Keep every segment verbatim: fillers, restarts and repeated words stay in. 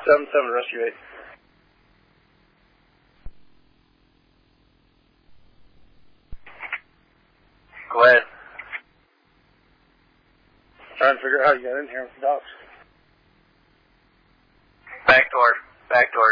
seven seven, rescue eight. Go ahead. Trying to figure out how you got in here with the dogs. Back door. Back door.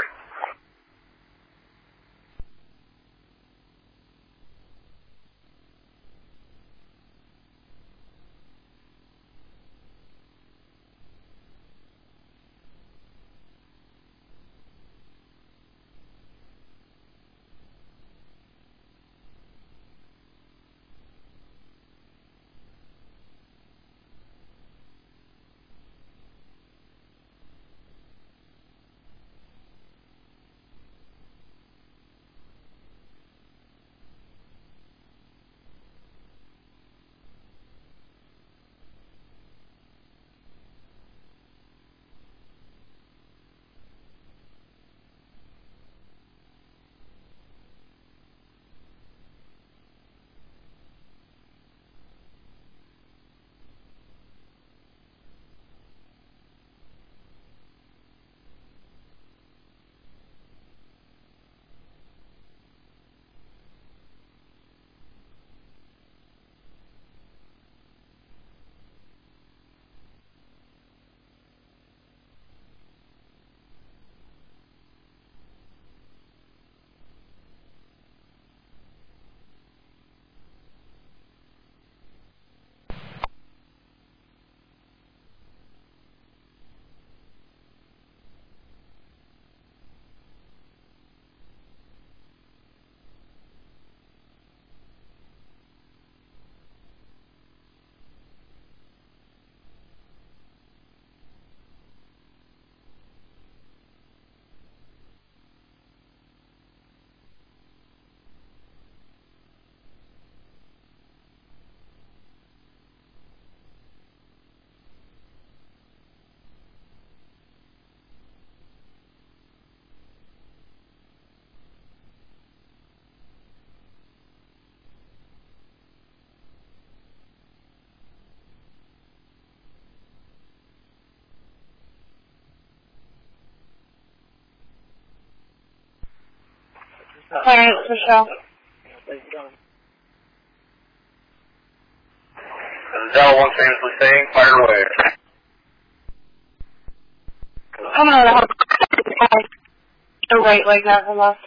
Alright, Michelle. This is Dell one famously saying, fire away. Coming out of the house. The right leg, not the left.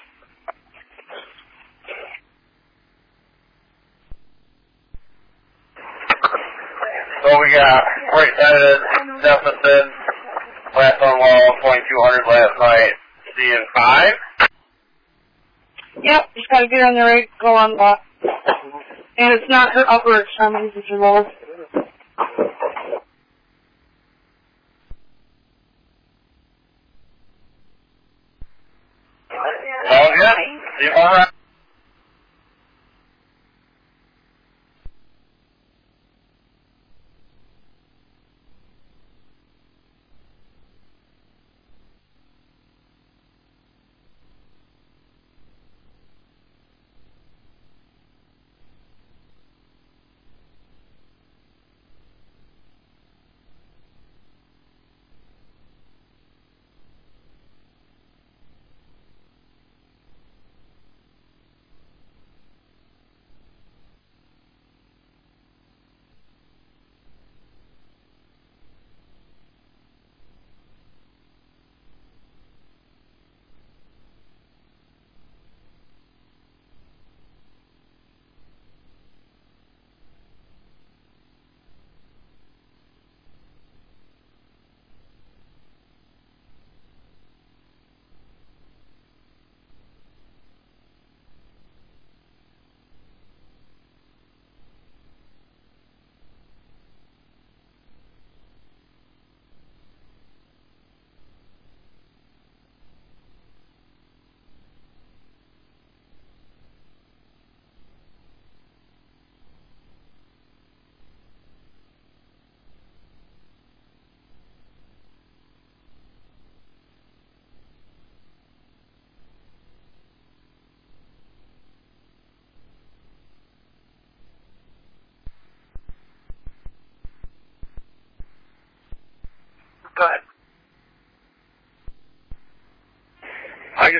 So we got right-sided deficit, last on wall, twenty-two hundred last night, seeing five. Yep, just gotta get on the right, go on left. And it's not her upper extremities, it's her lower. All good? You alright?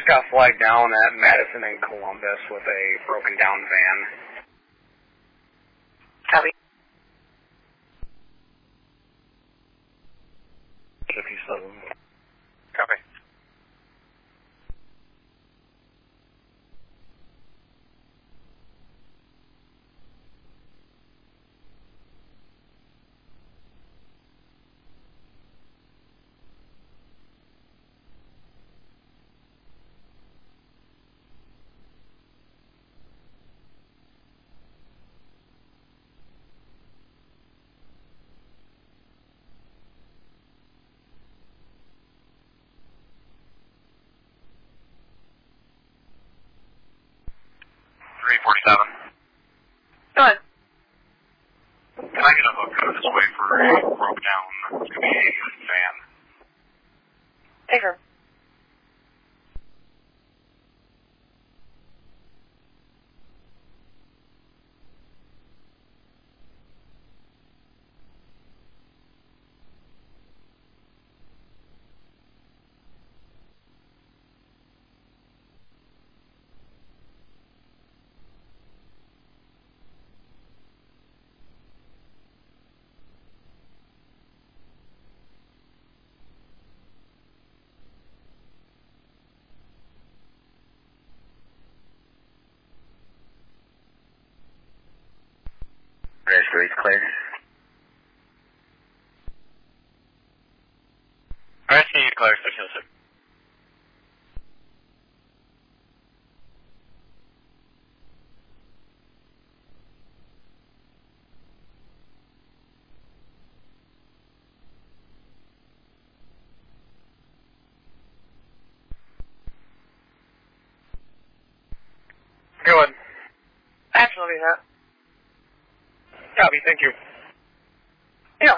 got flagged down at Madison and Columbus with a broken down van. Copy. fifty-seven. Copy. three forty-seven. Go ahead. Can I get a hook out of this way for a broke down Scooby van? Take her. Street's clear. Alright, see you, Claire, six oh six. Go ahead. Absolutely not. Copy, thank you. Yeah.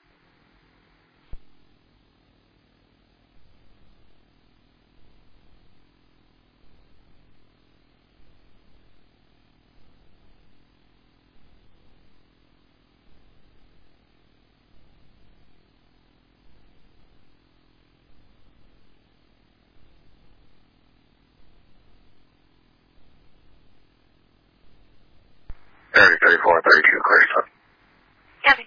thirty, thirty-four, thirty-two, clear stop. Copy.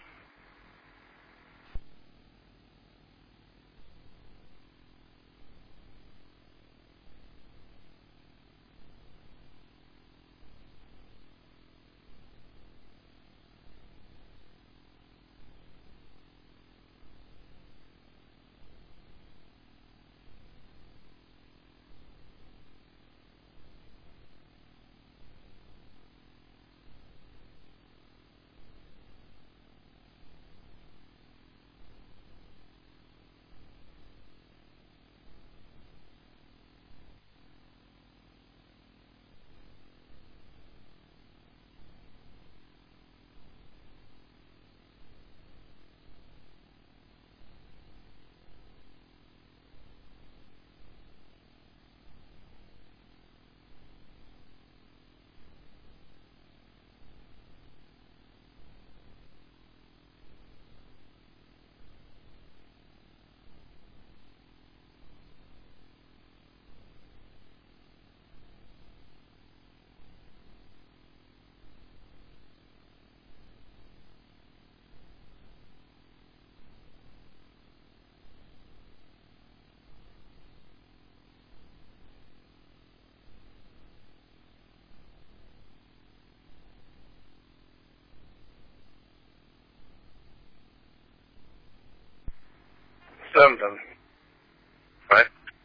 Seven, seven. Right.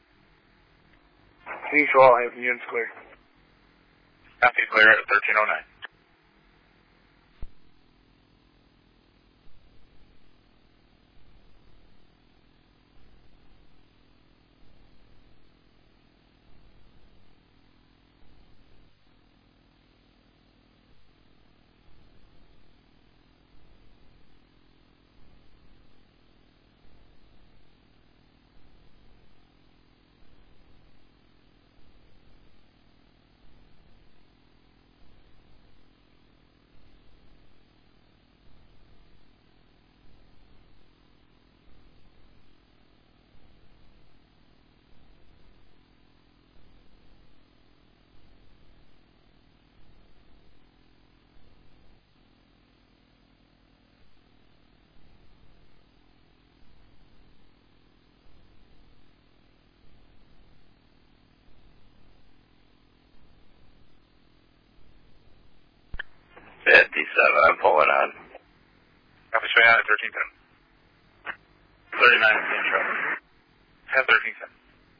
Mutual, all units clear. Copy, clear at thirteen oh nine. sway on. Copy, sway on at thirteen ten. thirty-nine intro. Have thirteen ten.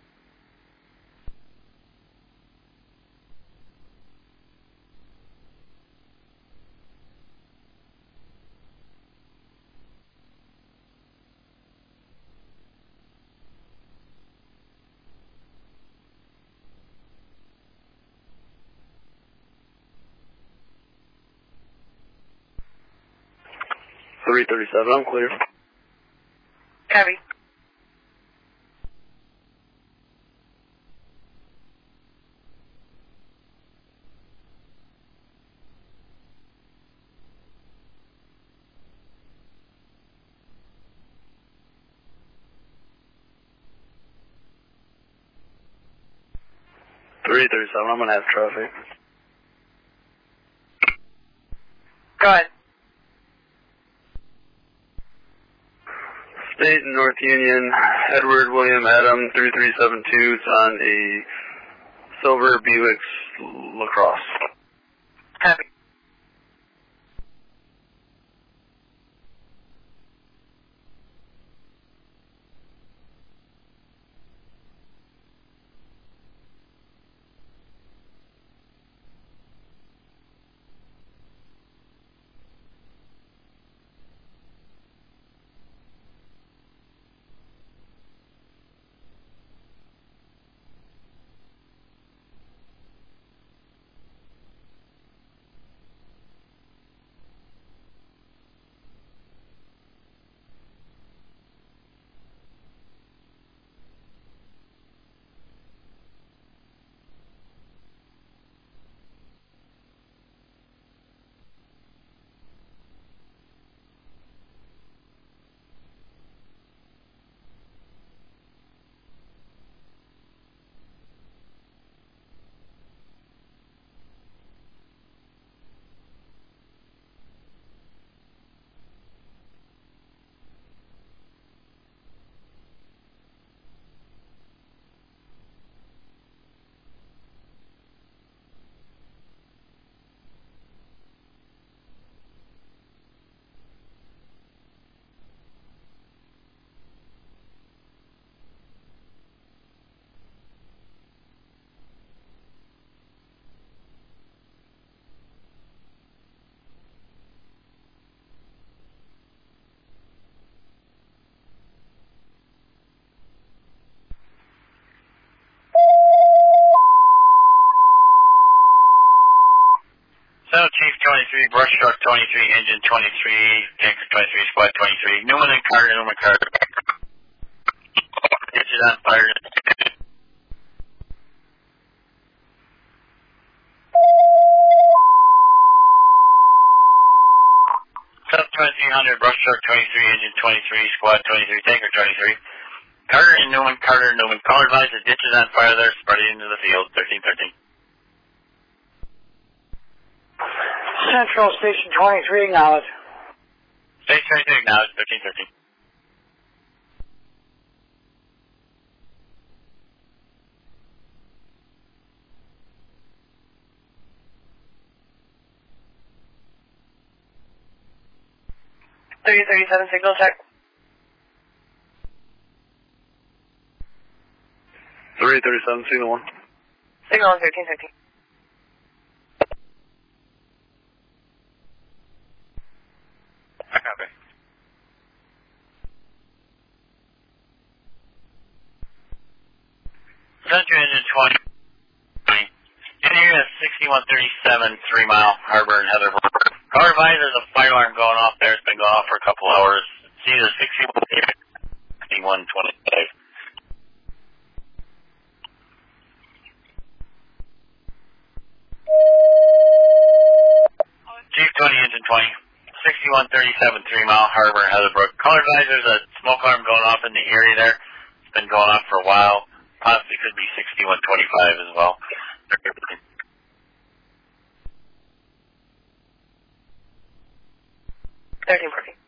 three thirty-seven, I'm clear. Copy. three thirty-seven, I'm going to have traffic. Go ahead. State and North Union, Edward William Adam, three three seven two. It's on a silver Buick LaCrosse. Copy. Center Chief twenty-three, Brush Truck twenty-three, Engine twenty-three, Tanker twenty-three, Squad twenty-three, Newman and Carter, Newman Carter. Ditches on fire. Center twenty-three hundred, Brush Truck twenty-three, Engine twenty-three, Squad twenty-three, Tanker twenty-three. Carter and Newman, Carter and Newman. Call advised, the ditches on fire there, spreading into the field, thirteen thirteen. Central Station twenty-three, acknowledged. Station twenty-three, acknowledged, thirteen thirteen. thirty thirty-seven, signal check. three thirty-seven, signal one. Signal one, thirteen thirteen. I copy. Central Engine twenty. In here is sixty-one thirty-seven, three mile, Harbor and Heather. Car advised, there's a fire alarm going off there. It's been going off for a couple hours. It's either sixty-one twenty-five. Chief twenty, Engine twenty. sixty-one thirty-seven, three mile, Harbor and Heatherbrook. Car advised, there's a smoke alarm going off in the area there. It's been going off for a while. Possibly could be sixty-one twenty-five as well. thirteen fourteen.